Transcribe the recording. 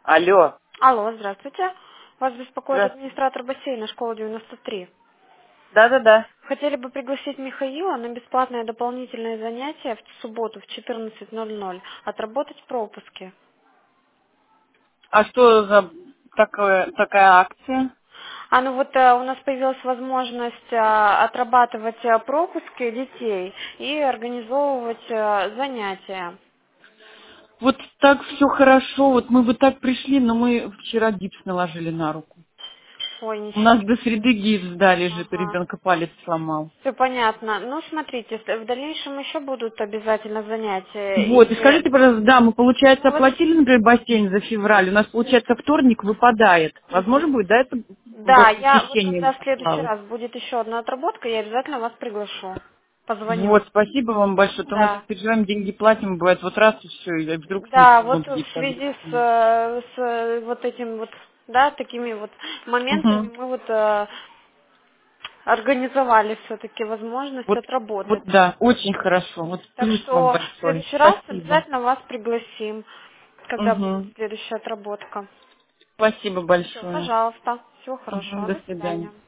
Алло. Алло, здравствуйте. Вас беспокоит Здравствуйте. администратор бассейна школы 93. Да-да-да. Хотели бы пригласить Михаила на бесплатное дополнительное занятие в субботу в 14:00. Отработать пропуски. А что за такая акция? Ну вот у нас появилась возможность отрабатывать пропуски детей и организовывать занятия. Вот так все хорошо, вот мы бы так пришли, но мы вчера гипс наложили на руку. Ой, У нас ничего. до среды гипс дали же, Ага. ребенка палец сломал. Все понятно. Ну, смотрите, в дальнейшем еще будут обязательно занятия. Вот, и И скажите, пожалуйста, да, мы, получается, мы вас... оплатили, например, бассейн за февраль, у нас, получается, вторник выпадает. Возможно, Мгм. будет, да, это в Да, я вот воскресенье тогда в следующий осталось. раз будет еще одна отработка, я обязательно вас приглашу. Позвоню. Вот, спасибо вам большое, то мы так Да. переживаем, деньги платим, бывает вот раз и все, и вдруг Да, снесут вот в гипс связи огромный. с вот этим вот, да, такими вот моментами Мгм. мы вот организовали все-таки возможность Вот, вот отработать. да, очень хорошо. Вот Так плюс вам что в большой. следующий раз Спасибо. обязательно вас пригласим, когда будет Угу. следующая отработка. Спасибо Все, большое. пожалуйста. Всего Угу. хорошего. До До свидания. свидания.